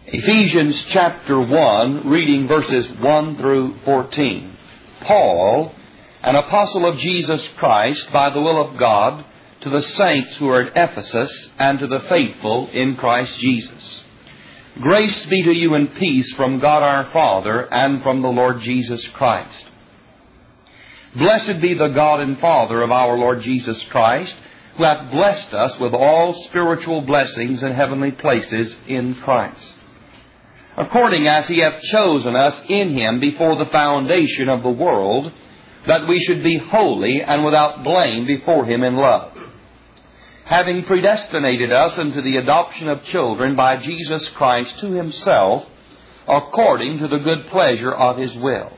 Ephesians chapter 1, reading verses 1 through 14. Paul, an apostle of Jesus Christ by the will of God, to the saints who are at Ephesus and to the faithful in Christ Jesus. Grace be to you and peace from God our Father and from the Lord Jesus Christ. Blessed be the God and Father of our Lord Jesus Christ, who hath blessed us with all spiritual blessings in heavenly places in Christ, according as He hath chosen us in Him before the foundation of the world, that we should be holy and without blame before Him in love, having predestinated us unto the adoption of children by Jesus Christ to Himself, according to the good pleasure of His will,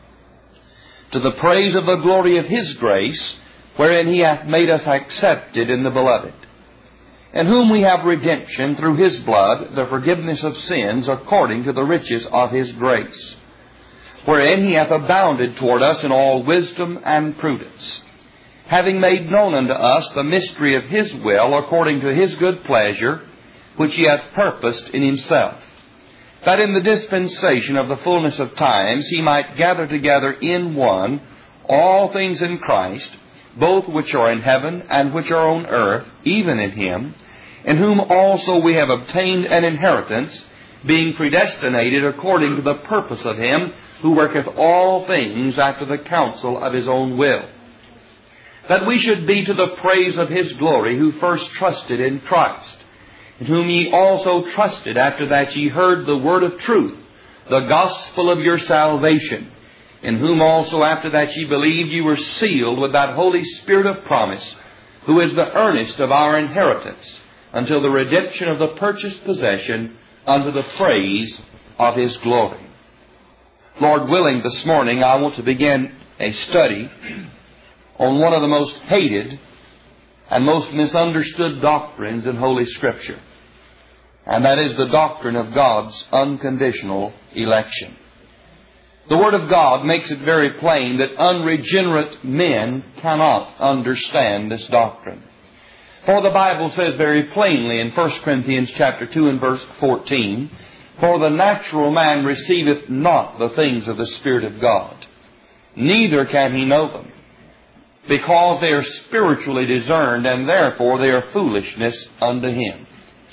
to the praise of the glory of His grace, wherein He hath made us accepted in the Beloved, in whom we have redemption through His blood, the forgiveness of sins, according to the riches of His grace, wherein He hath abounded toward us in all wisdom and prudence, having made known unto us the mystery of His will, according to His good pleasure, which He hath purposed in Himself, that in the dispensation of the fullness of times He might gather together in one all things in Christ, both which are in heaven and which are on earth, even in Him, in whom also we have obtained an inheritance, being predestinated according to the purpose of Him who worketh all things after the counsel of His own will, that we should be to the praise of His glory, who first trusted in Christ, in whom ye also trusted after that ye heard the word of truth, the gospel of your salvation, in whom also after that ye believed ye were sealed with that Holy Spirit of promise, who is the earnest of our inheritance, until the redemption of the purchased possession, unto the praise of His glory. Lord willing, this morning I want to begin a study on one of the most hated and most misunderstood doctrines in Holy Scripture, and that is the doctrine of God's unconditional election. The Word of God makes it very plain that unregenerate men cannot understand this doctrine. For the Bible says very plainly in 1 Corinthians chapter 2 and verse 14, "For the natural man receiveth not the things of the Spirit of God, neither can he know them, because they are spiritually discerned, and therefore they are foolishness unto him."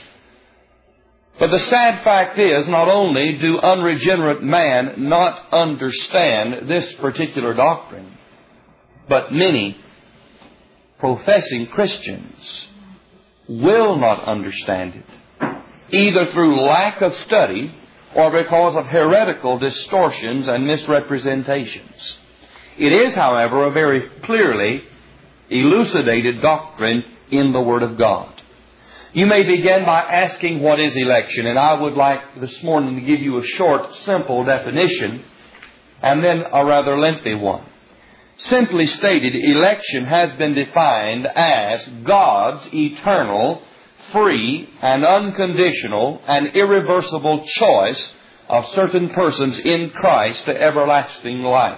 But the sad fact is, not only do unregenerate man not understand this particular doctrine, but many professing Christians will not understand it, either through lack of study or because of heretical distortions and misrepresentations. It is, however, a very clearly elucidated doctrine in the Word of God. You may begin by asking, what is election? And I would like this morning to give you a short, simple definition and then a rather lengthy one. Simply stated, election has been defined as God's eternal, free, and unconditional and irreversible choice of certain persons in Christ to everlasting life.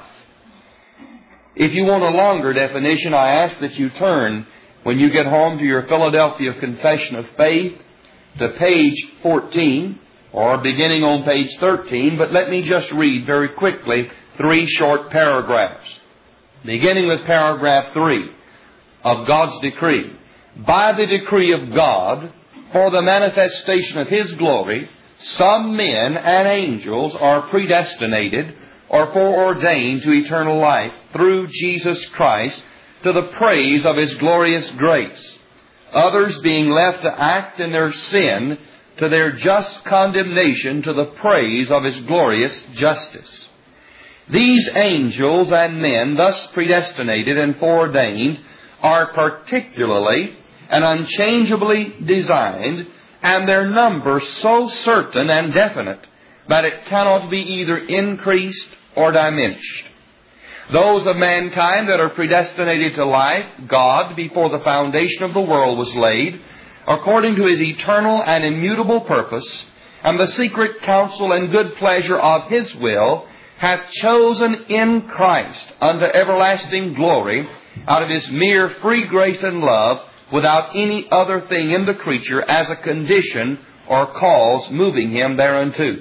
If you want a longer definition, I ask that you turn, when you get home, to your Philadelphia Confession of Faith, to page 14, or beginning on page 13, but let me just read very quickly 3 short paragraphs. Beginning with paragraph 3 of God's decree. "By the decree of God, for the manifestation of His glory, some men and angels are predestinated or foreordained to eternal life through Jesus Christ, to the praise of His glorious grace, others being left to act in their sin, to their just condemnation, to the praise of His glorious justice. These angels and men thus predestinated and foreordained are particularly and unchangeably designed, and their number so certain and definite that it cannot be either increased or diminished. Those of mankind that are predestinated to life, God, before the foundation of the world was laid, according to His eternal and immutable purpose, and the secret counsel and good pleasure of His will, hath chosen in Christ unto everlasting glory, out of His mere free grace and love, without any other thing in the creature as a condition or cause moving him thereunto.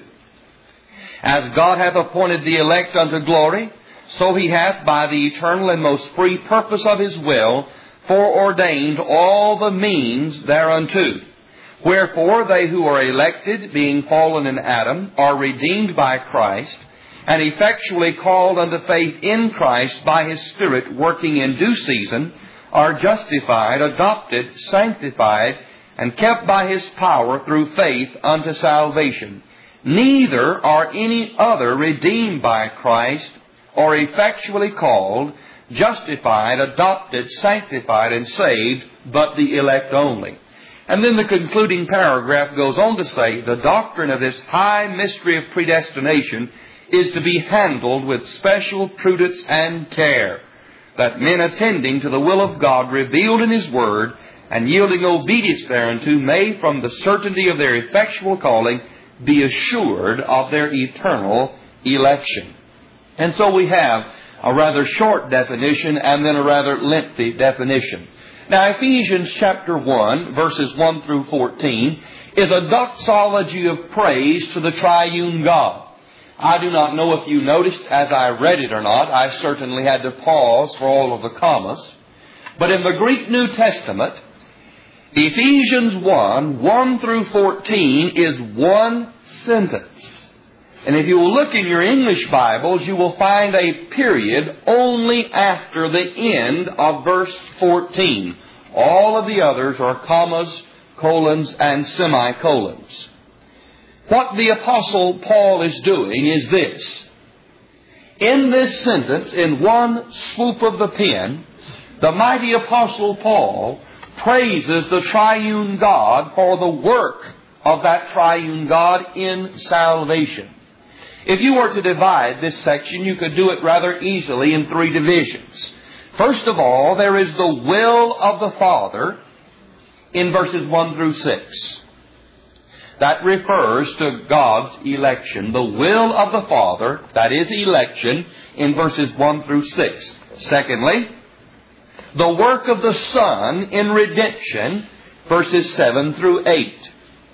As God hath appointed the elect unto glory, so he hath by the eternal and most free purpose of his will foreordained all the means thereunto. Wherefore they who are elected, being fallen in Adam, are redeemed by Christ, and effectually called unto faith in Christ by his Spirit working in due season, are justified, adopted, sanctified, and kept by his power through faith unto salvation. Neither are any other redeemed by Christ, or effectually called, justified, adopted, sanctified, and saved, but the elect only. And then the concluding paragraph goes on to say, the doctrine of this high mystery of predestination is to be handled with special prudence and care, that men attending to the will of God revealed in his word, and yielding obedience thereunto, may from the certainty of their effectual calling be assured of their eternal election. And so we have a rather short definition and then a rather lengthy definition. Now, Ephesians chapter 1, verses 1 through 14, is a doxology of praise to the triune God. I do not know if you noticed as I read it or not. I certainly had to pause for all of the commas. But in the Greek New Testament, Ephesians 1 through 14 is one sentence. And if you will look in your English Bibles, you will find a period only after the end of verse 14. All of the others are commas, colons, and semicolons. What the Apostle Paul is doing is this. In this sentence, in one swoop of the pen, the mighty Apostle Paul praises the triune God for the work of that triune God in salvation. If you were to divide this section, you could do it rather easily in three divisions. First of all, there is the will of the Father in verses 1 through 6. That refers to God's election. The will of the Father, that is election, in verses 1 through 6. Secondly, the work of the Son in redemption, verses 7 through 8.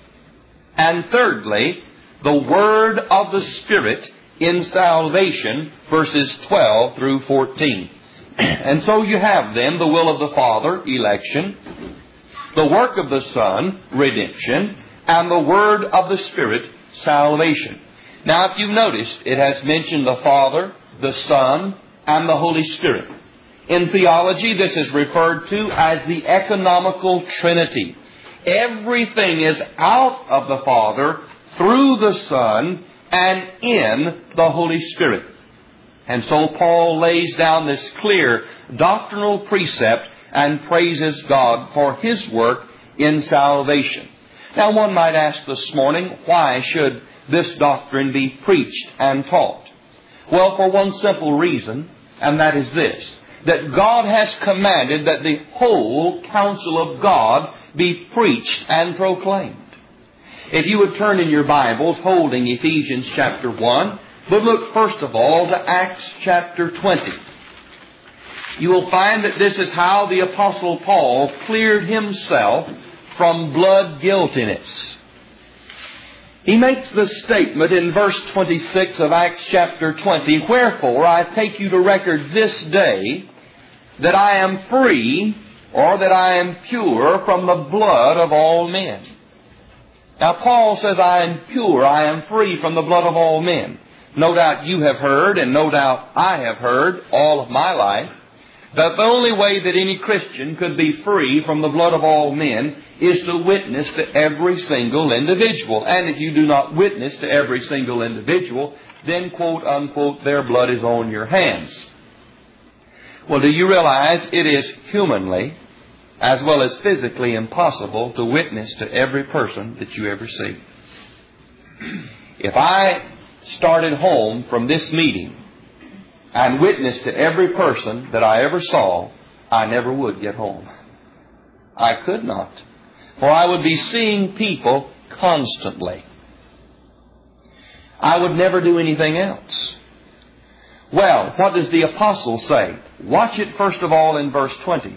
And thirdly, the word of the Spirit in salvation, verses 12 through 14. And so you have then the will of the Father, election, the work of the Son, redemption, and the word of the Spirit, salvation. Now, if you've noticed, it has mentioned the Father, the Son, and the Holy Spirit. In theology, this is referred to as the economical Trinity. Everything is out of the Father, through the Son, and in the Holy Spirit. And so Paul lays down this clear doctrinal precept and praises God for His work in salvation. Now, one might ask this morning, why should this doctrine be preached and taught? Well, for one simple reason, and that is this, that God has commanded that the whole counsel of God be preached and proclaimed. If you would turn in your Bibles, holding Ephesians chapter 1, but look first of all to Acts chapter 20. You will find that this is how the Apostle Paul cleared himself from blood guiltiness. He makes the statement in verse 26 of Acts chapter 20, "Wherefore I take you to record this day that I am free, or that I am pure from the blood of all men." Now Paul says, I am pure, I am free from the blood of all men. No doubt you have heard, and no doubt I have heard all of my life, that the only way that any Christian could be free from the blood of all men is to witness to every single individual. And if you do not witness to every single individual, then, quote unquote, their blood is on your hands. Well, do you realize it is humanly as well as physically impossible to witness to every person that you ever see? If I started home from this meeting and witnessed to every person that I ever saw, I never would get home. I could not. For I would be seeing people constantly. I would never do anything else. Well, what does the apostle say? Watch it first of all in verse 20.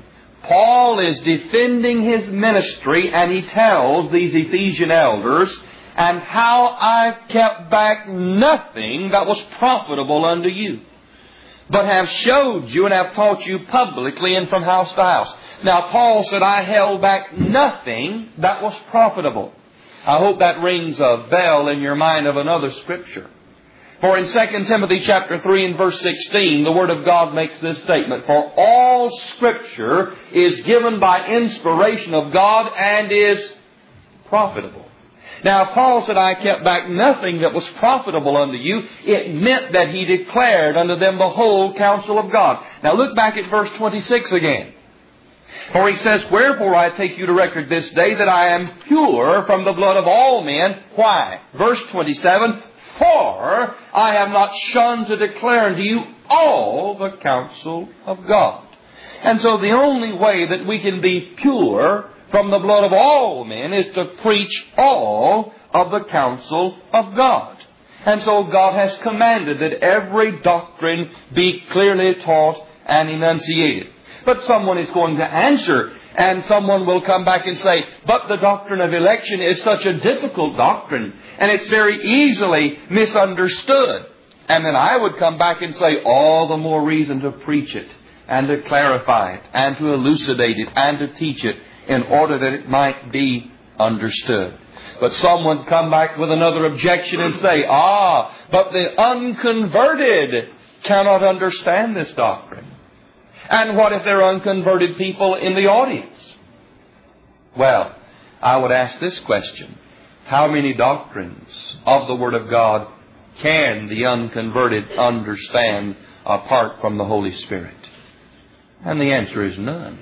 Paul is defending his ministry, and he tells these Ephesian elders, and how I kept back nothing that was profitable unto you, but have showed you and have taught you publicly and from house to house. Now, Paul said, I held back nothing that was profitable. I hope that rings a bell in your mind of another Scripture. For in 2 Timothy chapter 3 and verse 16, the Word of God makes this statement, for all Scripture is given by inspiration of God and is profitable. Now, Paul said, I kept back nothing that was profitable unto you. It meant that he declared unto them the whole counsel of God. Now, look back at verse 26 again. For he says, wherefore I take you to record this day that I am pure from the blood of all men. Why? Verse 27, for I have not shunned to declare unto you all the counsel of God. And so the only way that we can be pure from the blood of all men is to preach all of the counsel of God. And so God has commanded that every doctrine be clearly taught and enunciated. But someone is going to answer, and someone will come back and say, but the doctrine of election is such a difficult doctrine, and it's very easily misunderstood. And then I would come back and say, all the more reason to preach it, and to clarify it, and to elucidate it, and to teach it, in order that it might be understood. But someone would come back with another objection and say, but the unconverted cannot understand this doctrine. And what if there are unconverted people in the audience? Well, I would ask this question. How many doctrines of the Word of God can the unconverted understand apart from the Holy Spirit? And the answer is none.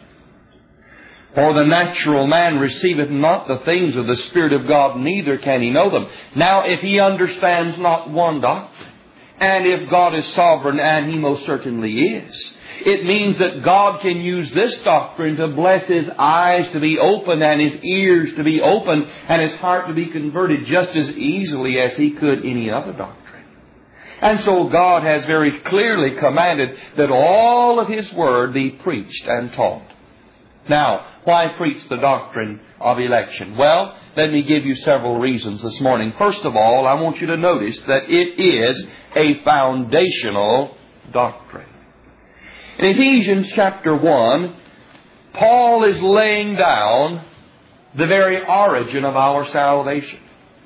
For the natural man receiveth not the things of the Spirit of God, neither can he know them. Now, if he understands not one doctrine, and if God is sovereign, and He most certainly is, it means that God can use this doctrine to bless his eyes to be open, and his ears to be open, and his heart to be converted just as easily as He could any other doctrine. And so God has very clearly commanded that all of His Word be preached and taught. Now, why preach the doctrine of election? Well, let me give you several reasons this morning. First of all, I want you to notice that it is a foundational doctrine. In Ephesians chapter 1, Paul is laying down the very origin of our salvation.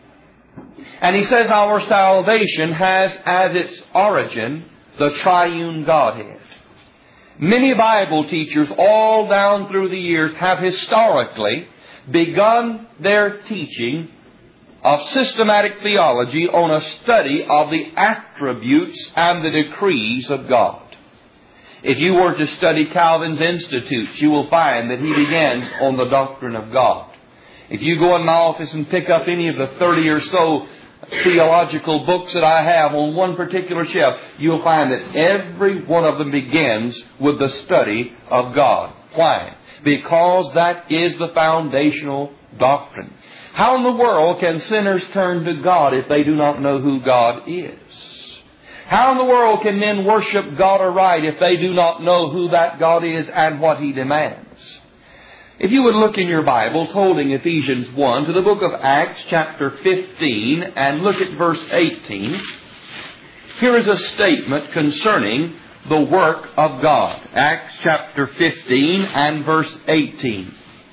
And he says our salvation has as its origin the triune Godhead. Many Bible teachers all down through the years have historically begun their teaching of systematic theology on a study of the attributes and the decrees of God. If you were to study Calvin's Institutes, you will find that he begins on the doctrine of God. If you go in my office and pick up any of the 30 or so theological books that I have on one particular shelf, you'll find that every one of them begins with the study of God. Why? Because that is the foundational doctrine. How in the world can sinners turn to God if they do not know who God is? How in the world can men worship God aright if they do not know who that God is and what He demands? If you would look in your Bibles, holding Ephesians 1, to the book of Acts chapter 15 and look at verse 18, here is a statement concerning the work of God. Acts chapter 15 and verse 18.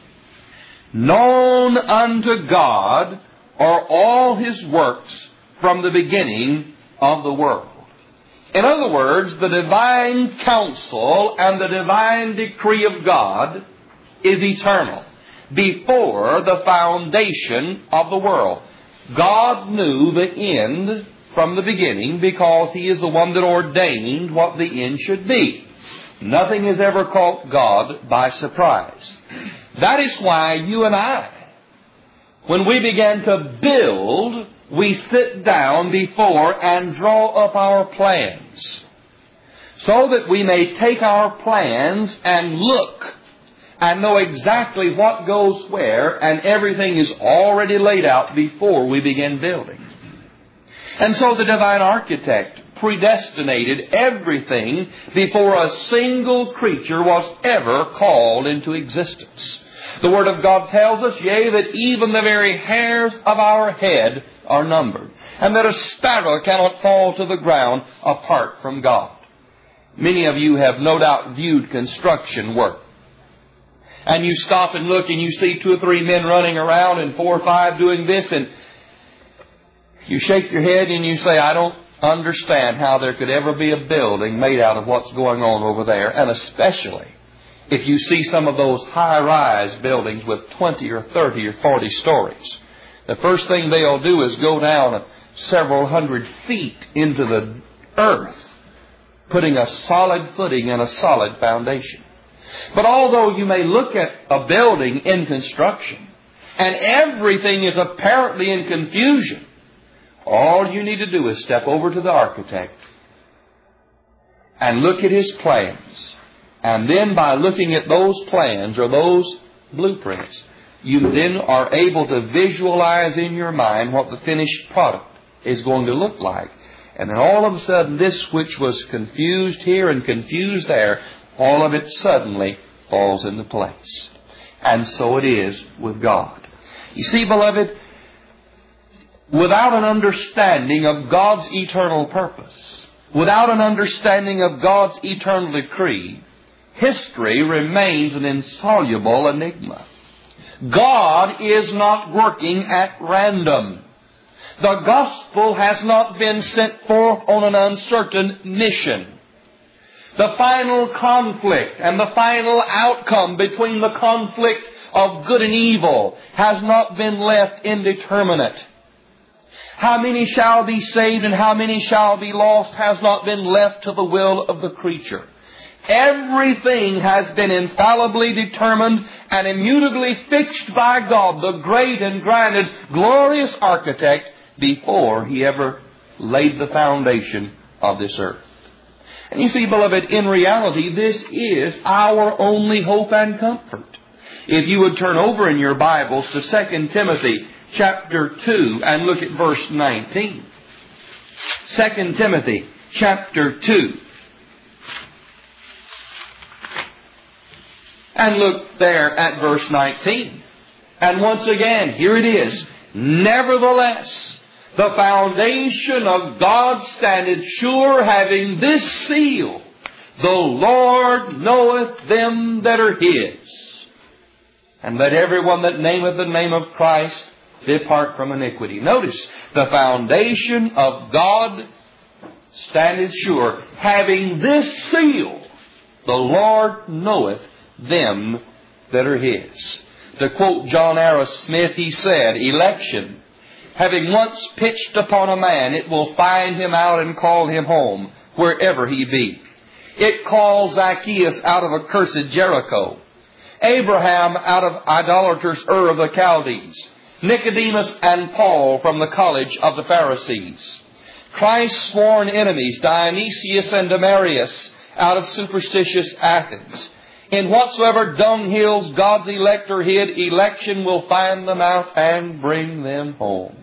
Known unto God are all His works from the beginning of the world. In other words, the divine counsel and the divine decree of God is eternal. Before the foundation of the world, God knew the end from the beginning because He is the one that ordained what the end should be. Nothing has ever caught God by surprise. That is why you and I, when we begin to build, we sit down before and draw up our plans, so that we may take our plans and look and know exactly what goes where, and everything is already laid out before we begin building. And so the divine architect predestinated everything before a single creature was ever called into existence. The Word of God tells us, yea, that even the very hairs of our head are numbered, and that a sparrow cannot fall to the ground apart from God. Many of you have no doubt viewed construction work. And you stop and look and you see 2 or 3 men running around and 4 or 5 doing this, and you shake your head and you say, I don't understand how there could ever be a building made out of what's going on over there. And especially if you see some of those high-rise buildings with 20 or 30 or 40 stories. The first thing they'll do is go down several hundred feet into the earth, putting a solid footing and a solid foundation. But although you may look at a building in construction and everything is apparently in confusion, all you need to do is step over to the architect and look at his plans. And then by looking at those plans or those blueprints, you then are able to visualize in your mind what the finished product is going to look like. And then all of a sudden, this which was confused here and confused there, all of it suddenly falls into place. And so it is with God. You see, beloved, without an understanding of God's eternal purpose, without an understanding of God's eternal decree, history remains an insoluble enigma. God is not working at random. The gospel has not been sent forth on an uncertain mission. The final conflict and the final outcome between the conflict of good and evil has not been left indeterminate. How many shall be saved and how many shall be lost has not been left to the will of the creature. Everything has been infallibly determined and immutably fixed by God, the great and grand, glorious architect, before He ever laid the foundation of this earth. And you see, beloved, in reality, this is our only hope and comfort. If you would turn over in your Bibles to 2 Timothy chapter 2 and look at verse 19. 2 Timothy chapter 2. And look there at verse 19. And once again, here it is. Nevertheless, the foundation of God standeth sure, having this seal, the Lord knoweth them that are His. And let everyone that nameth the name of Christ depart from iniquity. Notice, the foundation of God standeth sure, having this seal, the Lord knoweth them that are His. To quote John Arrow Smith, he said, election, having once pitched upon a man, it will find him out and call him home, wherever he be. It calls Zacchaeus out of accursed Jericho, Abraham out of idolatrous Ur of the Chaldees, Nicodemus and Paul from the college of the Pharisees, Christ's sworn enemies, Dionysius and Demarius, out of superstitious Athens. In whatsoever dunghills God's elect are hid, election will find them out and bring them home.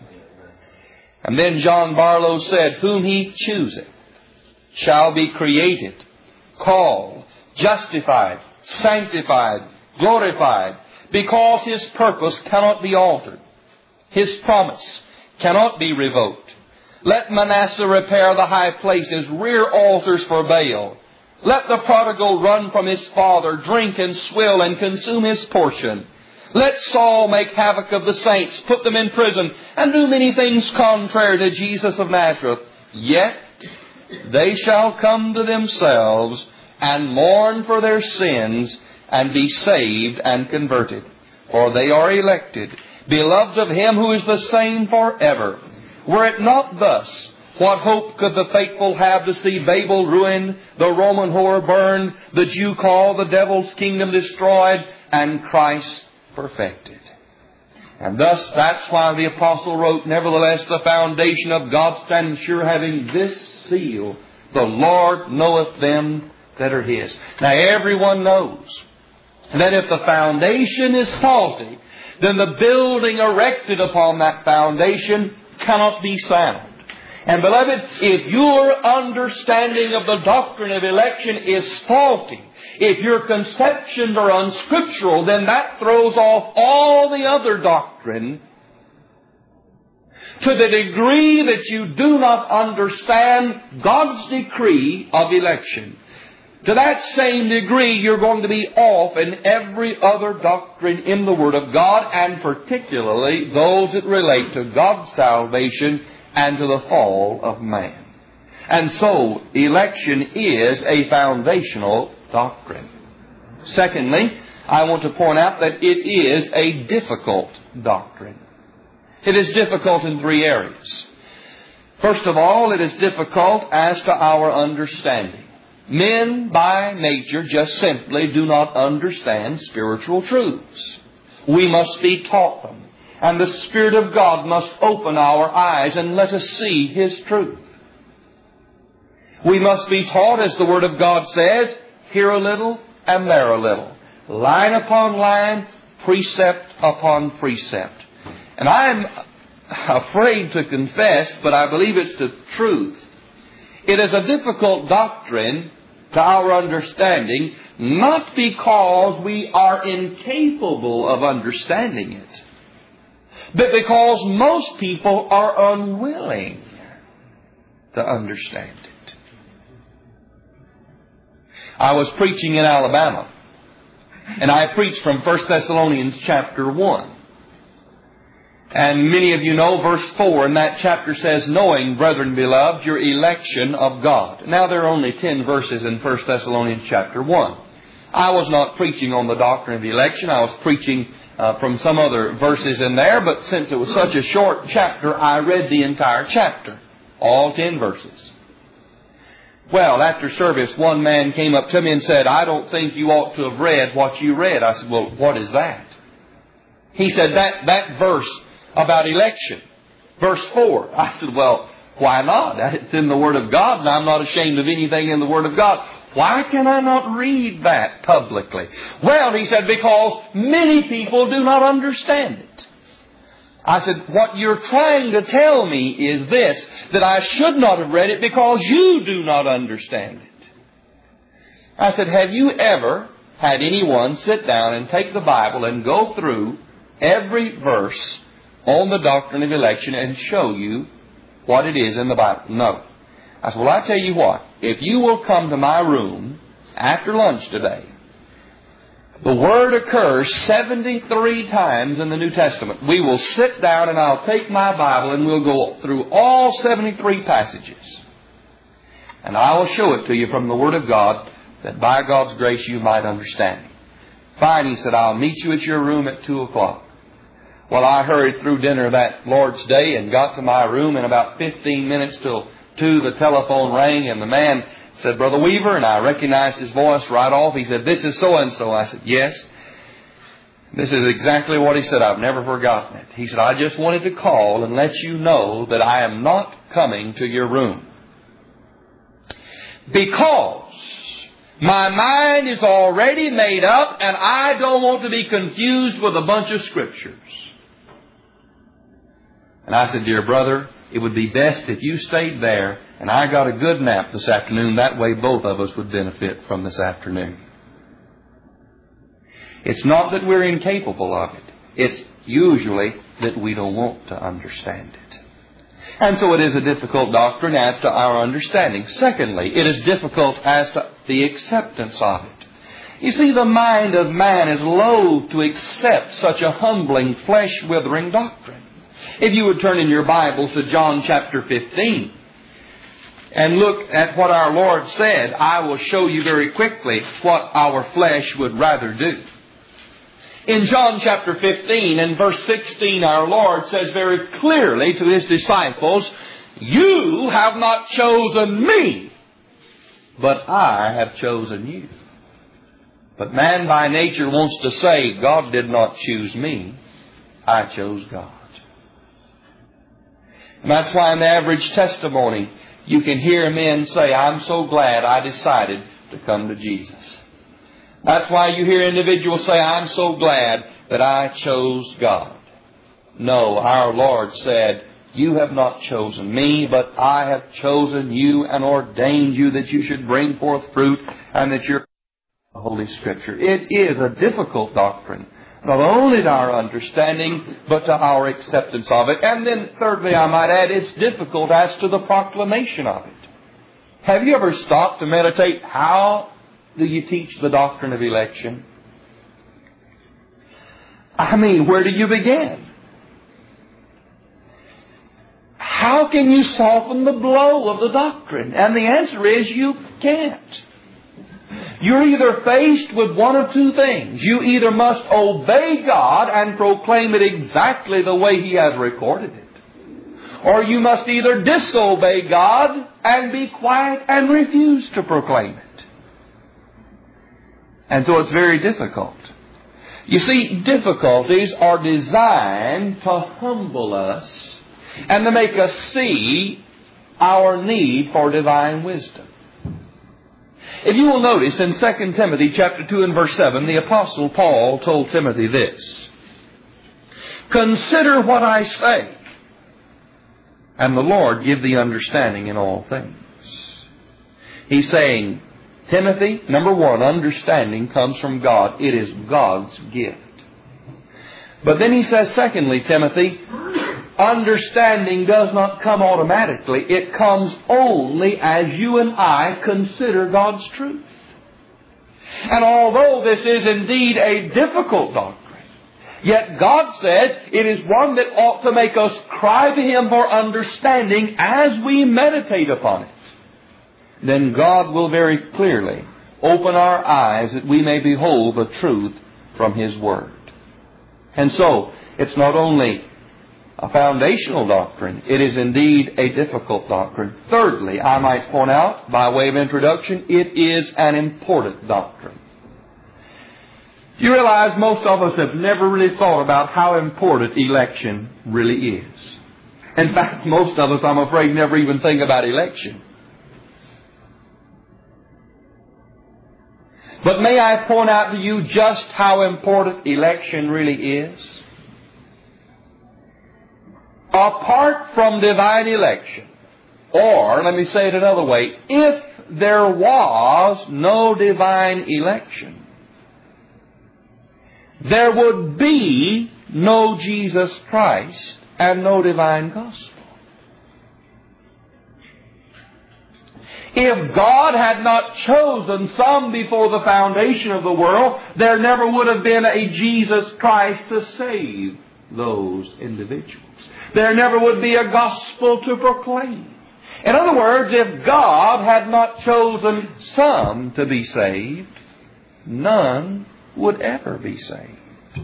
And then John Barlow said, whom He chooseth shall be created, called, justified, sanctified, glorified, because His purpose cannot be altered. His promise cannot be revoked. Let Manasseh repair the high places, rear altars for Baal. Let the prodigal run from his father, drink and swill and consume his portion. Let Saul make havoc of the saints, put them in prison, and do many things contrary to Jesus of Nazareth. Yet they shall come to themselves and mourn for their sins and be saved and converted. For they are elected, beloved of Him who is the same forever. Were it not thus, what hope could the faithful have to see Babel ruined, the Roman whore burned, the Jew called, the devil's kingdom destroyed, and Christ perfected? And thus, that's why the apostle wrote, nevertheless, the foundation of God stands sure, having this seal, the Lord knoweth them that are His. Now, everyone knows that if the foundation is faulty, then the building erected upon that foundation cannot be sound. And beloved, if your understanding of the doctrine of election is faulty, if your conceptions are unscriptural, then that throws off all the other doctrine. To the degree that you do not understand God's decree of election, to that same degree you're going to be off in every other doctrine in the Word of God, and particularly those that relate to God's salvation and to the fall of man. And so, election is a foundational doctrine. Secondly, I want to point out that it is a difficult doctrine. It is difficult in three areas. First of all, it is difficult as to our understanding. Men, by nature, just simply do not understand spiritual truths. We must be taught them. And the Spirit of God must open our eyes and let us see His truth. We must be taught, as the Word of God says, here a little and there a little. Line upon line, precept upon precept. And I'm afraid to confess, but I believe it's the truth. It is a difficult doctrine to our understanding, not because we are incapable of understanding it, but because most people are unwilling to understand it. I was preaching in Alabama, and I preached from 1 Thessalonians chapter 1. And many of you know verse 4 in that chapter says, knowing, brethren beloved, your election of God. Now there are only 10 verses in 1 Thessalonians chapter 1. I was not preaching on the doctrine of the election. I was preaching from some other verses in there. But since it was such a short chapter, I read the entire chapter. All 10 verses. Well, after service, one man came up to me and said, I don't think you ought to have read what you read. I said, well, what is that? He said, that verse about election. Verse 4. I said, well, why not? It's in the Word of God, and I'm not ashamed of anything in the Word of God. Why can I not read that publicly? Well, he said, because many people do not understand it. I said, what you're trying to tell me is this, that I should not have read it because you do not understand it. I said, have you ever had anyone sit down and take the Bible and go through every verse on the doctrine of election and show you what it is in the Bible? No. I said, well, I tell you what, if you will come to my room after lunch today, the word occurs 73 times in the New Testament. We will sit down and I'll take my Bible and we'll go through all 73 passages. And I will show it to you from the Word of God that by God's grace you might understand it. Fine, he said, I'll meet you at your room at 2 o'clock. Well, I hurried through dinner that Lord's Day and got to my room in about 15 minutes till 2. The telephone rang and the man said, Brother Weaver, and I recognized his voice right off. He said, this is so-and-so. I said, yes. This is exactly what he said. I've never forgotten it. He said, I just wanted to call and let you know that I am not coming to your room, because my mind is already made up and I don't want to be confused with a bunch of scriptures. And I said, dear brother, it would be best if you stayed there and I got a good nap this afternoon. That way both of us would benefit from this afternoon. It's not that we're incapable of it. It's usually that we don't want to understand it. And so it is a difficult doctrine as to our understanding. Secondly, it is difficult as to the acceptance of it. You see, the mind of man is loath to accept such a humbling, flesh-withering doctrine. If you would turn in your Bibles to John chapter 15 and look at what our Lord said, I will show you very quickly what our flesh would rather do. In John chapter 15 and verse 16, our Lord says very clearly to His disciples, you have not chosen me, but I have chosen you. But man by nature wants to say, God did not choose me, I chose God. And that's why in the average testimony, you can hear men say, I'm so glad I decided to come to Jesus. That's why you hear individuals say, I'm so glad that I chose God. No, our Lord said, You have not chosen me, but I have chosen you and ordained you that you should bring forth fruit and that you're Holy Scripture. It is a difficult doctrine, not only to our understanding, but to our acceptance of it. And then thirdly, I might add, it's difficult as to the proclamation of it. Have you ever stopped to meditate, how do you teach the doctrine of election? I mean, where do you begin? How can you soften the blow of the doctrine? And the answer is you can't. You're either faced with one of two things. You either must obey God and proclaim it exactly the way He has recorded it, or you must either disobey God and be quiet and refuse to proclaim it. And so it's very difficult. You see, difficulties are designed to humble us and to make us see our need for divine wisdom. If you will notice in 2 Timothy chapter 2 and verse 7, the Apostle Paul told Timothy this: "Consider what I say, and the Lord give thee understanding in all things." He's saying, Timothy, number one, understanding comes from God. It is God's gift. But then he says, secondly, Timothy, understanding does not come automatically. It comes only as you and I consider God's truth. And although this is indeed a difficult doctrine, yet God says it is one that ought to make us cry to Him for understanding as we meditate upon it. Then God will very clearly open our eyes that we may behold the truth from His Word. And so, it's not only a foundational doctrine, it is indeed a difficult doctrine. Thirdly, I might point out, by way of introduction, it is an important doctrine. You realize most of us have never really thought about how important election really is. In fact, most of us, I'm afraid, never even think about election. But may I point out to you just how important election really is? Apart from divine election, or let me say it another way, if there was no divine election, there would be no Jesus Christ and no divine gospel. If God had not chosen some before the foundation of the world, there never would have been a Jesus Christ to save those individuals. There never would be a gospel to proclaim. In other words, if God had not chosen some to be saved, none would ever be saved.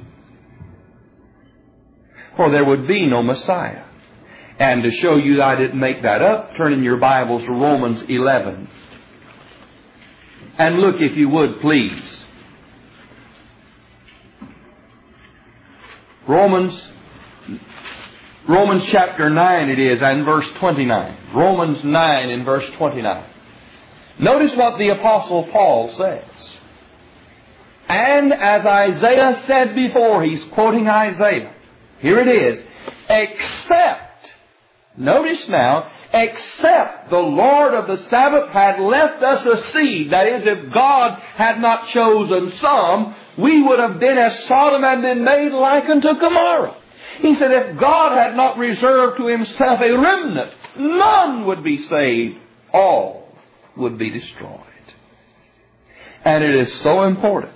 For there would be no Messiah. And to show you that I didn't make that up, turn in your Bibles to Romans 11. And look, if you would, please. Romans chapter 9 it is, and verse 29. Romans 9 and verse 29. Notice what the Apostle Paul says. And as Isaiah said before, he's quoting Isaiah. Here it is. Except, notice now, except the Lord of the Sabbath had left us a seed, that is, if God had not chosen some, we would have been as Sodom and been made like unto Gomorrah. He said, if God had not reserved to Himself a remnant, none would be saved. All would be destroyed. And it is so important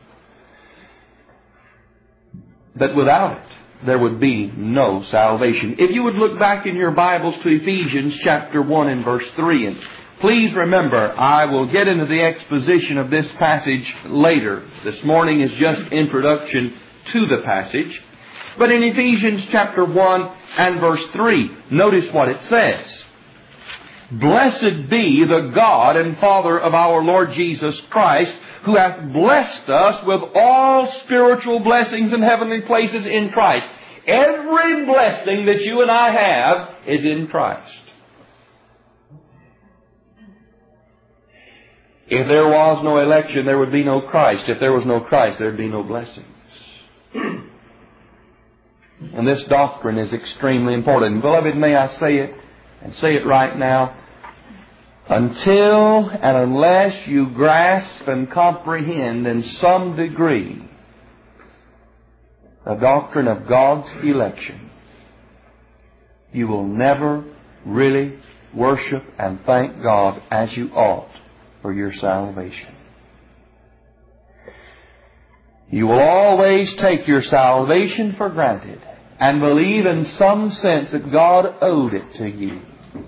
that without it, there would be no salvation. If you would look back in your Bibles to Ephesians chapter 1 and verse 3, and please remember, I will get into the exposition of this passage later. This morning is just introduction to the passage. But in Ephesians chapter 1 and verse 3, notice what it says. Blessed be the God and Father of our Lord Jesus Christ, who hath blessed us with all spiritual blessings in heavenly places in Christ. Every blessing that you and I have is in Christ. If there was no election, there would be no Christ. If there was no Christ, there would be no blessings. And this doctrine is extremely important. Beloved, may I say it, and say it right now, until and unless you grasp and comprehend in some degree the doctrine of God's election, you will never really worship and thank God as you ought for your salvation. You will always take your salvation for granted and believe in some sense that God owed it to you.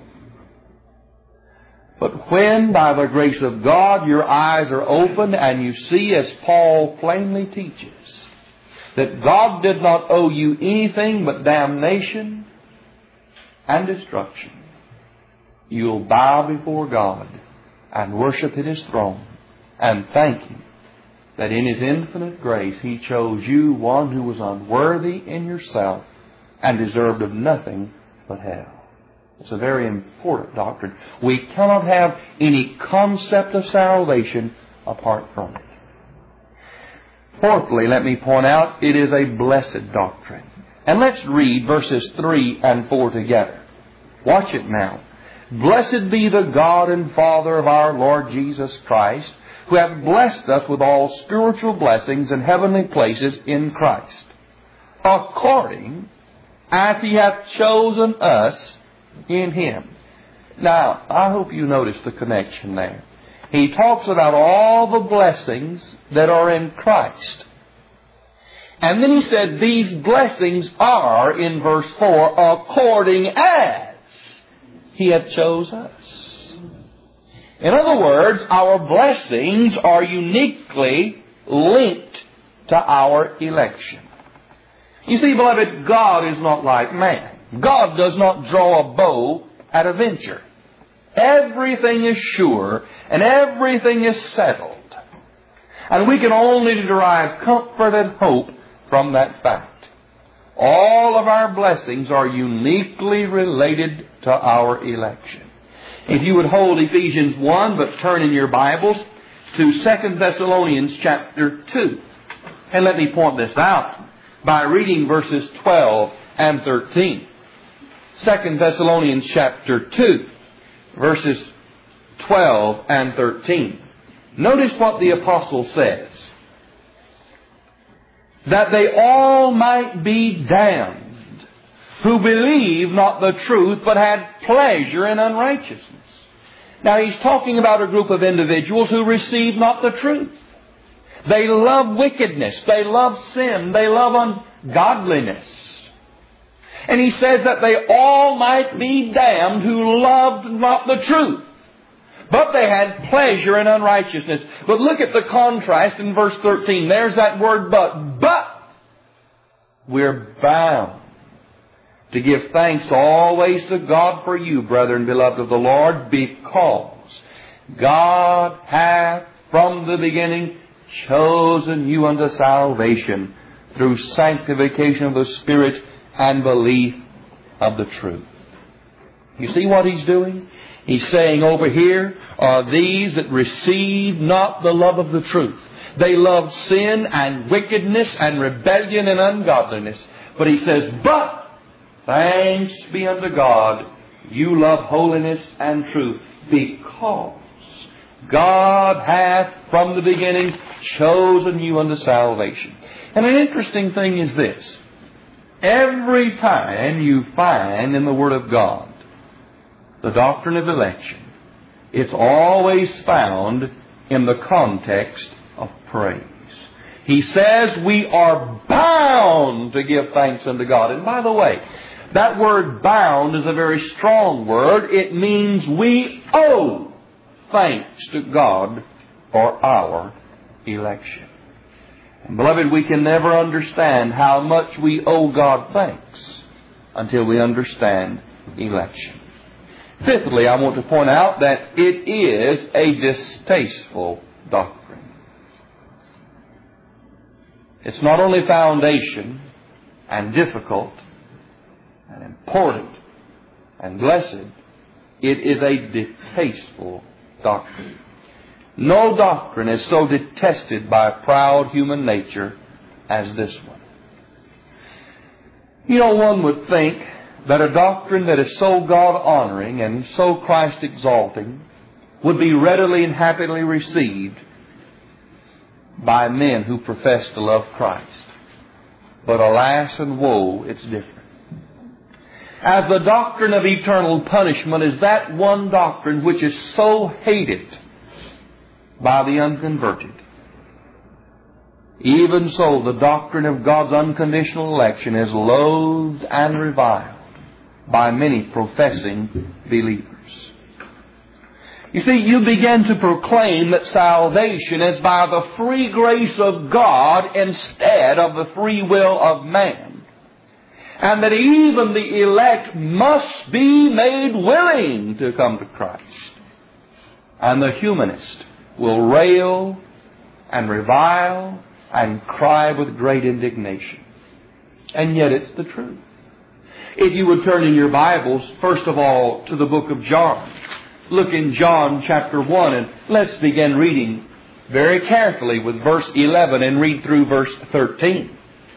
But when, by the grace of God, your eyes are opened and you see, as Paul plainly teaches, that God did not owe you anything but damnation and destruction, you'll bow before God and worship at His throne and thank Him that in His infinite grace He chose you, one who was unworthy in yourself and deserved of nothing but hell. It's a very important doctrine. We cannot have any concept of salvation apart from it. Fourthly, let me point out, it is a blessed doctrine. And let's read verses 3 and 4 together. Watch it now. Blessed be the God and Father of our Lord Jesus Christ, who hath blessed us with all spiritual blessings in heavenly places in Christ, according as He hath chosen us in Him. Now, I hope you notice the connection there. He talks about all the blessings that are in Christ. And then he said these blessings are, in verse 4, according as He hath chose us. In other words, our blessings are uniquely linked to our election. You see, beloved, God is not like man. God does not draw a bow at a venture. Everything is sure and everything is settled. And we can only derive comfort and hope from that fact. All of our blessings are uniquely related to our election. If you would hold Ephesians 1, but turn in your Bibles to 2 Thessalonians chapter 2. And let me point this out by reading verses 12 and 13. 2 Thessalonians chapter 2, verses 12 and 13. Notice what the apostle says. That they all might be damned, who believe not the truth, but had pleasure in unrighteousness. Now he's talking about a group of individuals who receive not the truth. They love wickedness. They love sin. They love ungodliness. And he says that they all might be damned who loved not the truth, but they had pleasure in unrighteousness. But look at the contrast in verse 13. There's that word but. But we're bound to give thanks always to God for you, brethren, beloved of the Lord, because God hath from the beginning chosen you unto salvation through sanctification of the Spirit and belief of the truth. You see what he's doing? He's saying over here are these that receive not the love of the truth. They love sin and wickedness and rebellion and ungodliness. But he says, but thanks be unto God, you love holiness and truth, because God hath from the beginning chosen you unto salvation. And an interesting thing is this. Every time you find in the Word of God the doctrine of election, it's always found in the context of praise. He says we are bound to give thanks unto God. And by the way, that word bound is a very strong word. It means we owe thanks to God for our election. And beloved, we can never understand how much we owe God thanks until we understand election. Fifthly, I want to point out that it is a distasteful doctrine. It's not only foundation and difficult and important and blessed, it is a distasteful doctrine. No doctrine is so detested by proud human nature as this one. You know, one would think that a doctrine that is so God-honoring and so Christ-exalting would be readily and happily received by men who profess to love Christ. But alas and woe, it's different. As the doctrine of eternal punishment is that one doctrine which is so hated by the unconverted, even so the doctrine of God's unconditional election is loathed and reviled by many professing believers. You see, you begin to proclaim that salvation is by the free grace of God instead of the free will of man, and that even the elect must be made willing to come to Christ. And the humanist will rail and revile and cry with great indignation. And yet it's the truth. If you would turn in your Bibles, first of all, to the book of John. Look in John chapter 1, and let's begin reading very carefully with verse 11 and read through verse 13.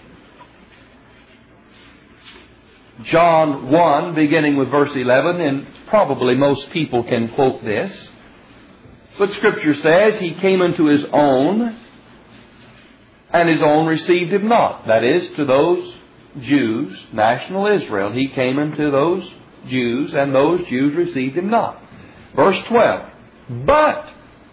John 1, beginning with verse 11, and probably most people can quote this. But Scripture says, He came unto His own, and His own received Him not. That is, to those Jews, national Israel, He came unto those Jews, and those Jews received Him not. Verse 12, but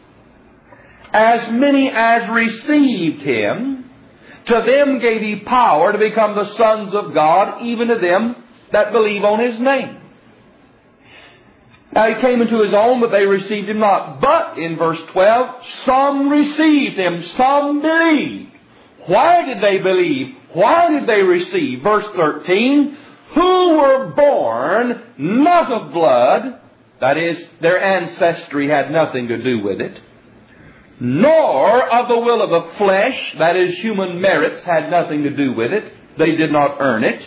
as many as received Him, to them gave He power to become the sons of God, even to them that believe on His name. Now He came into His own, but they received Him not. But, in verse 12, some received Him, some believed. Why did they believe? Why did they receive? Verse 13, who were born not of blood, that is, their ancestry had nothing to do with it, nor of the will of the flesh, that is, human merits had nothing to do with it, they did not earn it,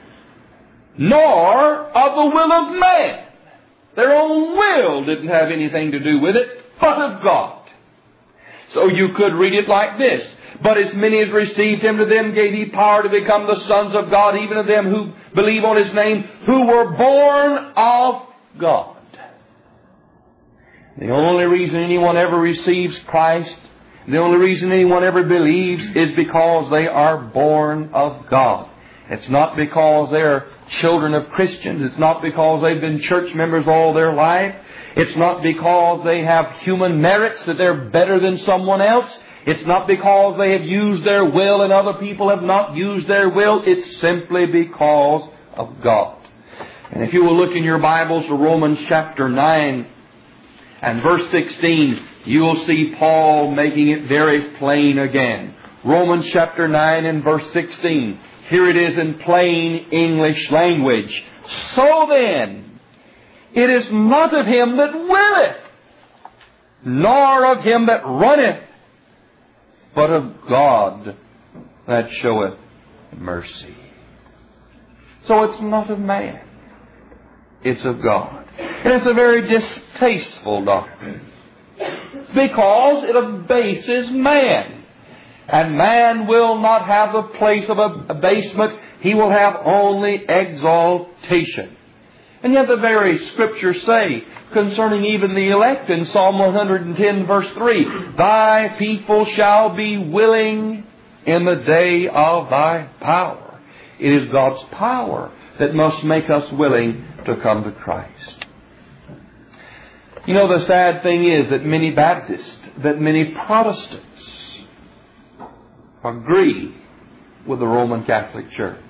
nor of the will of man. Their own will didn't have anything to do with it, but of God. So you could read it like this. But as many as received Him, to them gave He power to become the sons of God, even to them who believe on His name, who were born of God. The only reason anyone ever receives Christ, the only reason anyone ever believes, is because they are born of God. It's not because they're children of Christians. It's not because they've been church members all their life. It's not because they have human merits that they're better than someone else. It's not because they have used their will and other people have not used their will. It's simply because of God. And if you will look in your Bibles to Romans chapter 9 and verse 16, you will see Paul making it very plain again. Romans chapter 9 and verse 16. Here it is in plain English language. So then, it is not of him that willeth, nor of him that runneth, but of God that showeth mercy. So it's not of man. It's of God. And it's a very distasteful doctrine, because it abases man. And man will not have the place of abasement. He will have only exaltation. And yet the very Scriptures say concerning even the elect in Psalm 110 verse 3, Thy people shall be willing in the day of Thy power. It is God's power that must make us willing to come to Christ. You know, the sad thing is that many Baptists, that many Protestants agree with the Roman Catholic Church.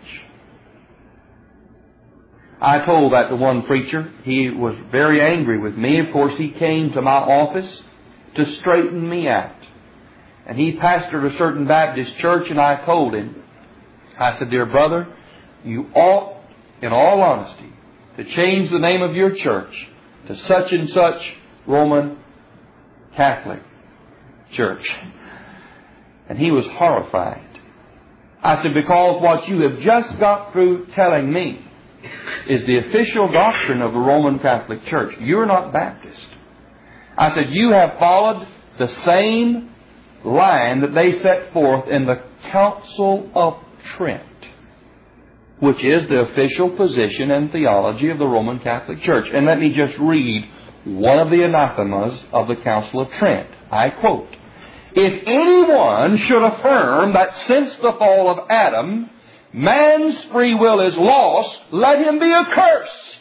I told that to one preacher. He was very angry with me. Of course, he came to my office to straighten me out. And he pastored a certain Baptist church, and I told him, I said, Dear brother, you ought, in all honesty, to change the name of your church to such and such Roman Catholic Church. And he was horrified. I said, because what you have just got through telling me is the official doctrine of the Roman Catholic Church. You're not Baptist. I said, you have followed the same line that they set forth in the Council of Trent. which is the official position and theology of the Roman Catholic Church. And let me just read one of the anathemas of the Council of Trent. I quote, "If anyone should affirm that since the fall of Adam, man's free will is lost, let him be accursed."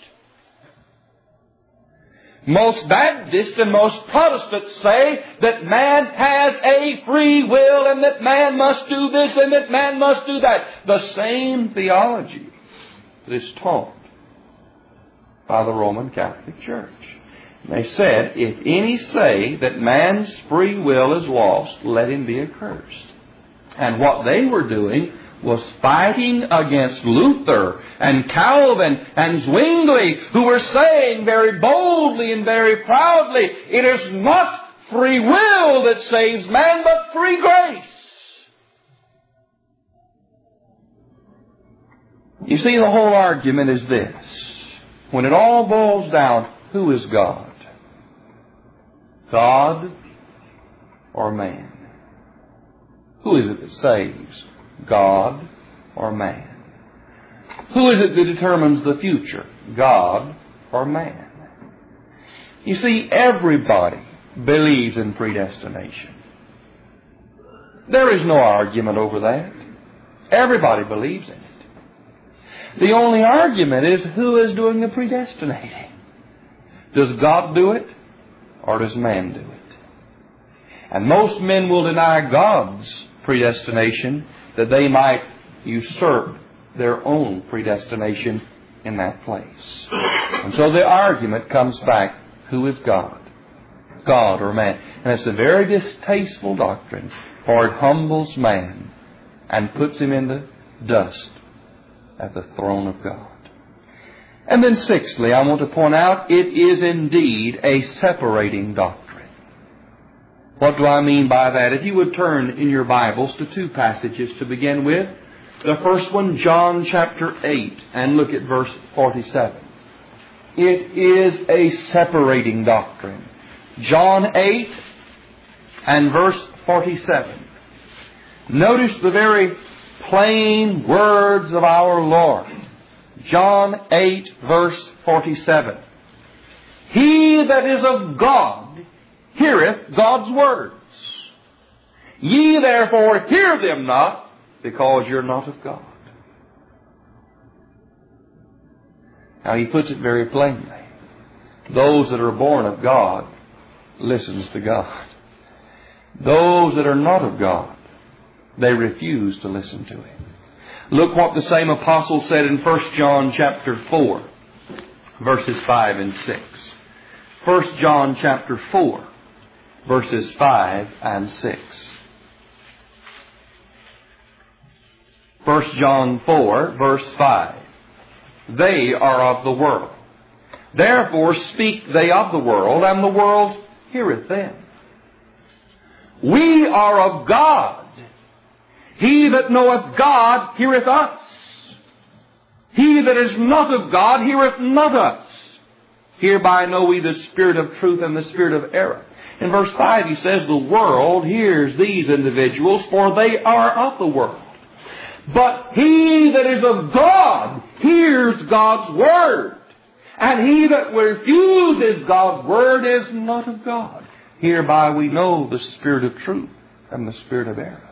Most Baptists and most Protestants say that man has a free will and that man must do this and that man must do that. The same theology that is taught by the Roman Catholic Church. They said, if any say that man's free will is lost, let him be accursed. And what they were doing was fighting against Luther and Calvin and Zwingli, who were saying very boldly and very proudly, it is not free will that saves man, but free grace. You see, the whole argument is this. When it all boils down, who is God? God or man? Who is it that saves? God or man? Who is it that determines the future? God or man? You see, everybody believes in predestination. There is no argument over that. Everybody believes in it. The only argument is who is doing the predestinating. Does God do it or does man do it? And most men will deny God's predestination that they might usurp their own predestination in that place. And so the argument comes back, who is God? God or man? And it's a very distasteful doctrine, for it humbles man and puts him in the dust at the throne of God. And then sixthly, I want to point out, it is indeed a separating doctrine. What do I mean by that? If you would turn in your Bibles to two passages to begin with. The first one, John chapter 8, and look at verse 47. It is a separating doctrine. John 8 and verse 47. Notice the very plain words of our Lord. John 8 verse 47. He that is of God heareth God's words. Ye therefore hear them not, because you're not of God. Now he puts it very plainly. Those that are born of God listens to God. Those that are not of God, they refuse to listen to Him. Look what the same apostle said in 1 John chapter 4, verses 5 and 6. 1 John chapter 4, verses 5 and 6. 1 John 4, verse 5. They are of the world. Therefore speak they of the world, and the world heareth them. We are of God. He that knoweth God heareth us. He that is not of God heareth not us. Hereby know we the spirit of truth and the spirit of error. In verse 5 he says, the world hears these individuals, for they are of the world. But he that is of God hears God's word. And he that refuses God's word is not of God. Hereby we know the spirit of truth and the spirit of error.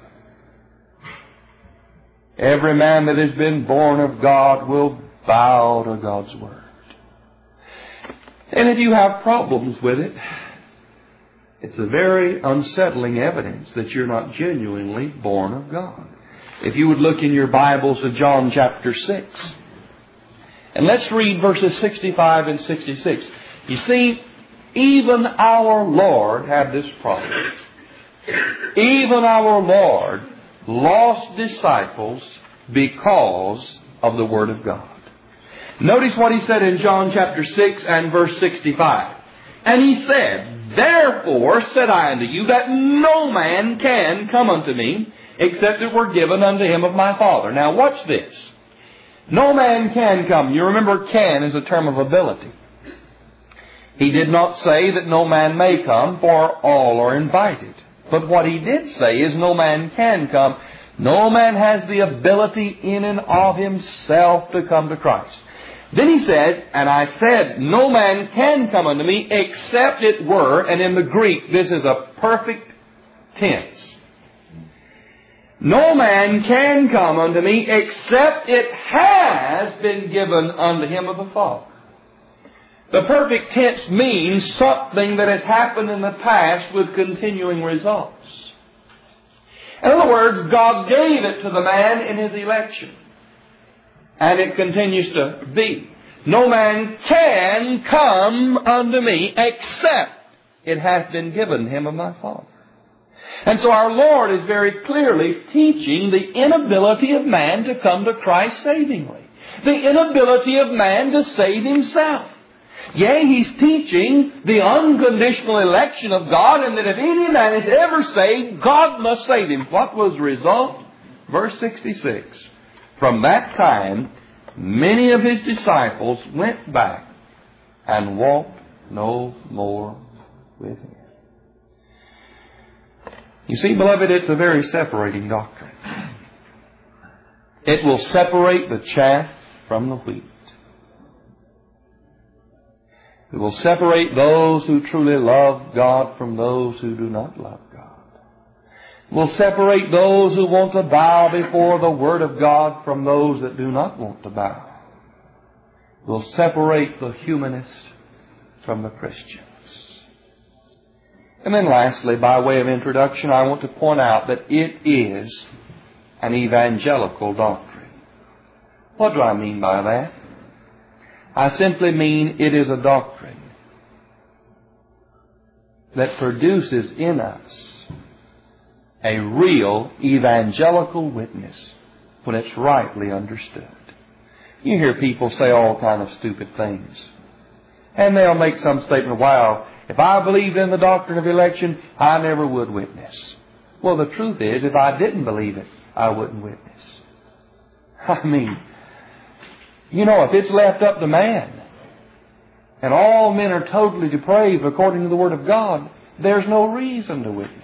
Every man that has been born of God will bow to God's word. And if you have problems with it, it's a very unsettling evidence that you're not genuinely born of God. If you would look in your Bibles to John chapter 6. And let's read verses 65 and 66. You see, even our Lord had this problem. Even our Lord lost disciples because of the Word of God. Notice what He said in John chapter 6 and verse 65. And He said, therefore said I unto you that no man can come unto me, except it were given unto him of my Father. Now watch this. No man can come. You remember can is a term of ability. He did not say that no man may come, for all are invited. But what He did say is no man can come. No man has the ability in and of himself to come to Christ. Then he said, and I said, no man can come unto me except it were, and in the Greek this is a perfect tense. No man can come unto me except it has been given unto him of the Father. The perfect tense means something that has happened in the past with continuing results. In other words, God gave it to the man in His election. And it continues to be. No man can come unto me except it hath been given him of my Father. And so our Lord is very clearly teaching the inability of man to come to Christ savingly. The inability of man to save himself. Yea, He's teaching the unconditional election of God, and that if any man is ever saved, God must save him. What was the result? Verse 66. From that time, many of His disciples went back and walked no more with Him. You see, beloved, it's a very separating doctrine. It will separate the chaff from the wheat. It will separate those who truly love God from those who do not love God. Will separate those who want to bow before the Word of God from those that do not want to bow. Will separate the humanist from the Christians. And then lastly, by way of introduction, I want to point out that it is an evangelical doctrine. What do I mean by that? I simply mean it is a doctrine that produces in us a real evangelical witness when it's rightly understood. You hear people say all kind of stupid things. And they'll make some statement, wow, if I believed in the doctrine of election, I never would witness. Well, the truth is, if I didn't believe it, I wouldn't witness. I mean, you know, if it's left up to man, and all men are totally depraved according to the Word of God, there's no reason to witness.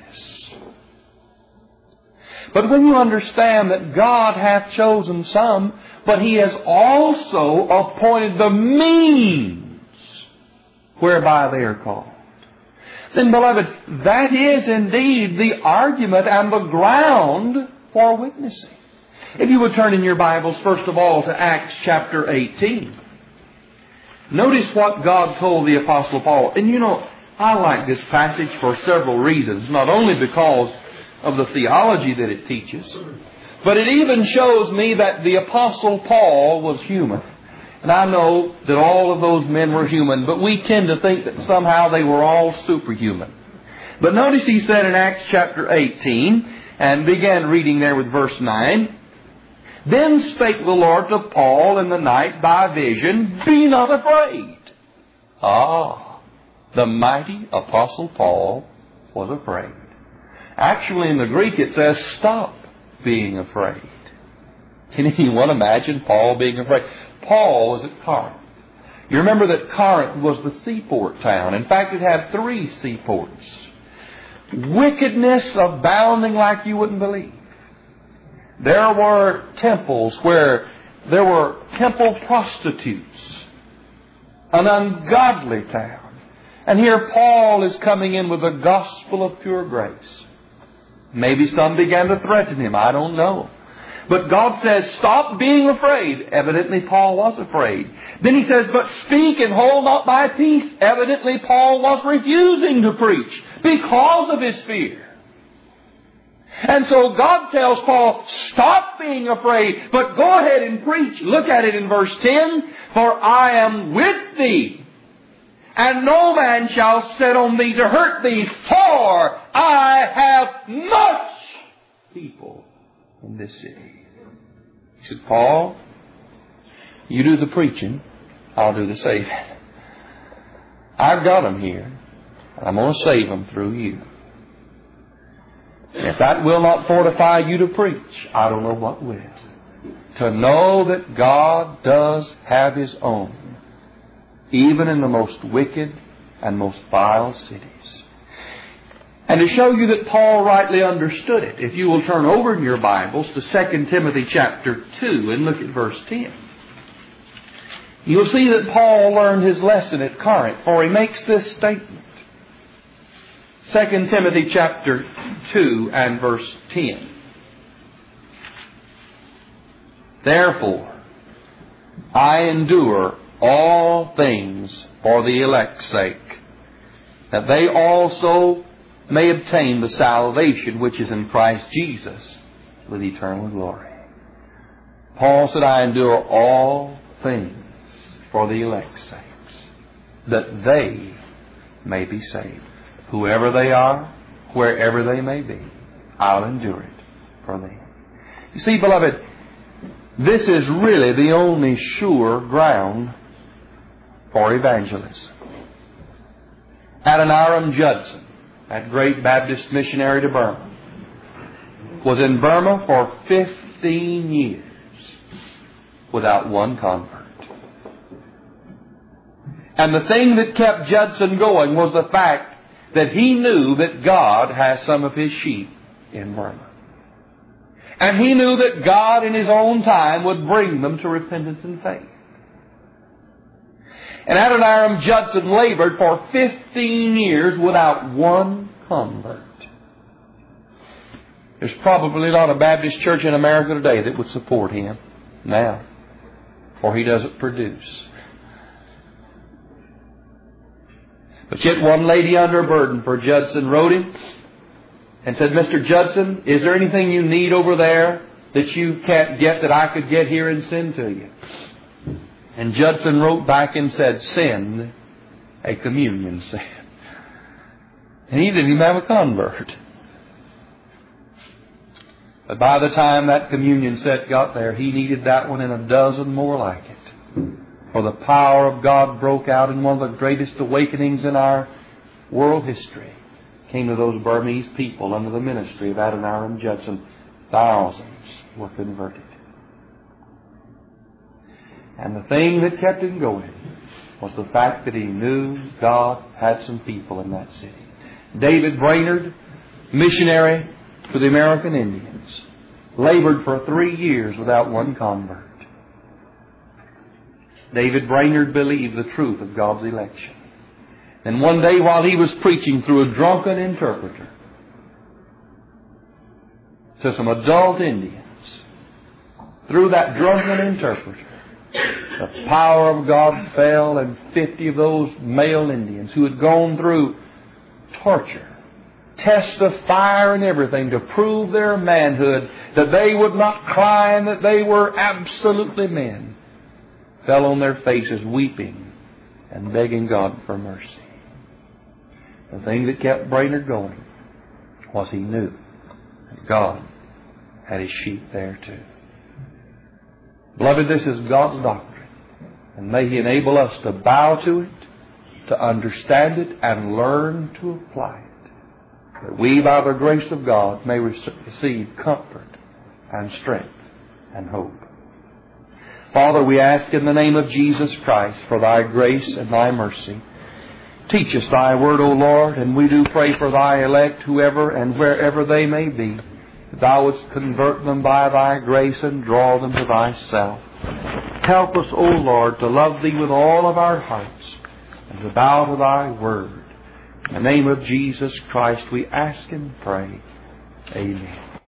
But when you understand that God hath chosen some, but He has also appointed the means whereby they are called, then, beloved, that is indeed the argument and the ground for witnessing. If you would turn in your Bibles, first of all, to Acts chapter 18. Notice what God told the Apostle Paul. And you know, I like this passage for several reasons. Not only because of the theology that it teaches, but it even shows me that the Apostle Paul was human. And I know that all of those men were human, but we tend to think that somehow they were all superhuman. But notice he said in Acts chapter 18, and began reading there with verse 9, Then spake the Lord to Paul in the night by vision, Be not afraid. The mighty Apostle Paul was afraid. Actually, in the Greek it says, Stop being afraid. Can anyone imagine Paul being afraid? Paul was at Corinth. You remember that Corinth was the seaport town. In fact, it had 3 seaports. Wickedness abounding like you wouldn't believe. There were temples where there were temple prostitutes. An ungodly town. And here Paul is coming in with the gospel of pure grace. Maybe some began to threaten him. I don't know. But God says, stop being afraid. Evidently, Paul was afraid. Then he says, but speak and hold not thy peace. Evidently, Paul was refusing to preach because of his fear. And so God tells Paul, stop being afraid, but go ahead and preach. Look at it in verse 10. For I am with thee, and no man shall set on thee to hurt thee, for I have much people in this city. He said, Paul, you do the preaching, I'll do the saving. I've got them here. I'm going to save them through you. If that will not fortify you to preach, I don't know what will. To know that God does have His own, even in the most wicked and most vile cities. And to show you that Paul rightly understood it, if you will turn over in your Bibles to 2 Timothy chapter 2 and look at verse 10. You'll see that Paul learned his lesson at Corinth, for he makes this statement. 2 Timothy chapter 2 and verse 10. Therefore, I endure all things for the elect's sake, that they also may obtain the salvation which is in Christ Jesus with eternal glory. Paul said, I endure all things for the elect's sakes, that they may be saved. Whoever they are, wherever they may be, I'll endure it for them. You see, beloved, this is really the only sure ground for evangelism. Adoniram Judson, that great Baptist missionary to Burma, was in Burma for 15 years without one convert. And the thing that kept Judson going was the fact that he knew that God has some of His sheep in Burma. And he knew that God in His own time would bring them to repentance and faith. And Adoniram Judson labored for 15 years without one convert. There's probably not a Baptist church in America today that would support him now, for he doesn't produce. But yet one lady under a burden for Judson wrote him and said, Mr. Judson, is there anything you need over there that you can't get that I could get here and send to you? And Judson wrote back and said, send a communion set. And he didn't even have a convert. But by the time that communion set got there, he needed that one and a dozen more like it. For the power of God broke out in one of the greatest awakenings in our world history. Came to those Burmese people under the ministry of Adoniram Judson. Thousands were converted. And the thing that kept him going was the fact that he knew God had some people in that city. David Brainerd, missionary to the American Indians, labored for 3 years without one convert. David Brainerd believed the truth of God's election. And one day while he was preaching through a drunken interpreter to some adult Indians, through that drunken interpreter, the power of God fell, and 50 of those male Indians who had gone through torture, tests of fire and everything to prove their manhood, that they would not cry and that they were absolutely men, fell on their faces weeping and begging God for mercy. The thing that kept Brainerd going was he knew that God had His sheep there too. Beloved, this is God's doctrine, and may He enable us to bow to it, to understand it, and learn to apply it, that we, by the grace of God, may receive comfort and strength and hope. Father, we ask in the name of Jesus Christ for Thy grace and Thy mercy. Teach us Thy word, O Lord, and we do pray for Thy elect, whoever and wherever they may be, that Thou wouldst convert them by Thy grace and draw them to Thyself. Help us, O Lord, to love Thee with all of our hearts and to bow to Thy word. In the name of Jesus Christ we ask and pray. Amen.